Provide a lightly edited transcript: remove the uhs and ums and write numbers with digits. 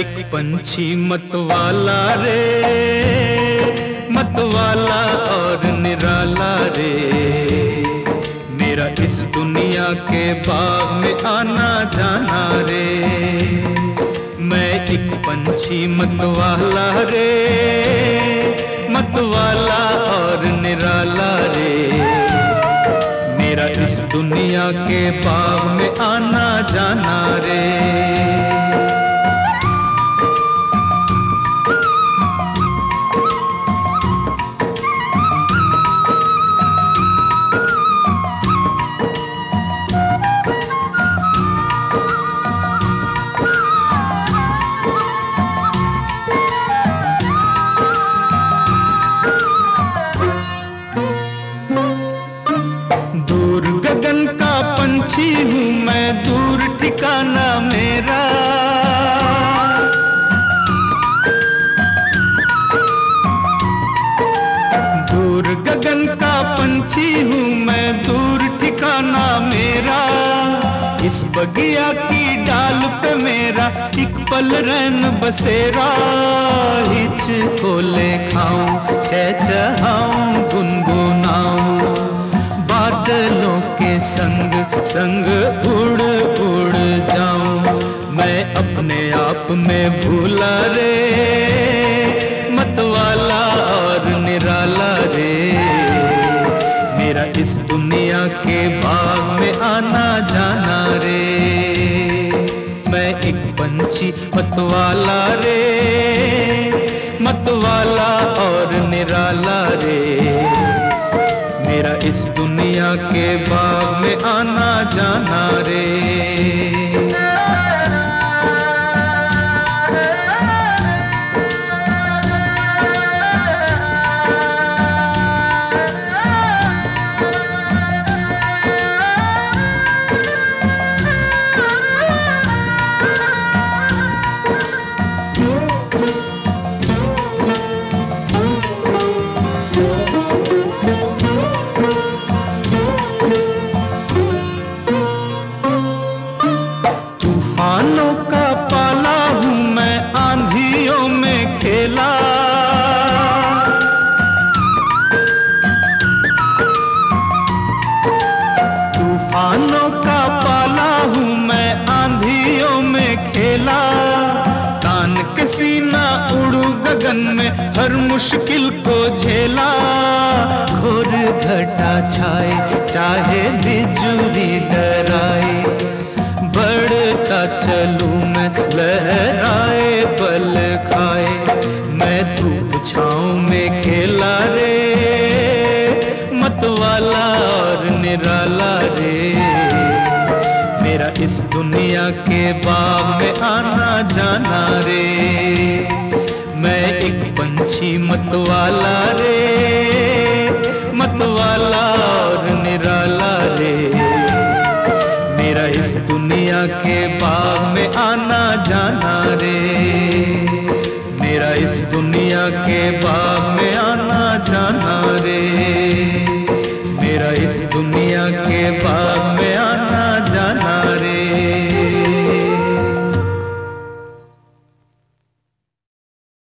एक पंछी मतवाला रे, मतवाला और निराला रे। मेरा इस दुनिया के बाग में आना जाना रे। मैं एक पंछी मतवाला रे, मतवाला और निराला रे। मेरा इस दुनिया के बाग में आना जाना रे। दूर गगन का पंछी हूँ मैं, दूर ठिकाना मेरा। दूर गगन का पंछी हूँ मैं, दूर ठिकाना मेरा। इस बगिया की डाल पे मेरा एक पल रैन बसेरा। हिच को ले खाऊं, चहचहाऊं, गुनगुनाऊं, बादलों के संग संग उड़ उड़ जाऊं। मैं अपने आप में भूला रे, मतवाला और निराला रे। मेरा इस दुनिया के बाग में आना जाना रे। मैं एक पंछी मतवाला रे, मतवाला और निराला रे। मेरा इस दुनिया के बाग में आना जाना रे। तूफानों का पाला हूँ मैं, आंधियों में खेला। तूफानों का पाला हूँ मैं, आंधियों में खेला। तान के सीना उड़ू गगन में, हर मुश्किल को झेला। घोर घटा छाए चाहे बिजुली डराए, बढ़ता चलूं मैं लहराए बल खाए। मैं धूप छाँव में खेला रे, मतवाला और निराला रे। मेरा इस दुनिया के बाग में आना जाना रे। मैं एक पंछी मतवाला रे, मतवाला और निराला रे। मेरा इस दुनिया के बाग में आना जाना रे। मेरा इस दुनिया के बाग में आना जाना रे। मेरा इस दुनिया के बाग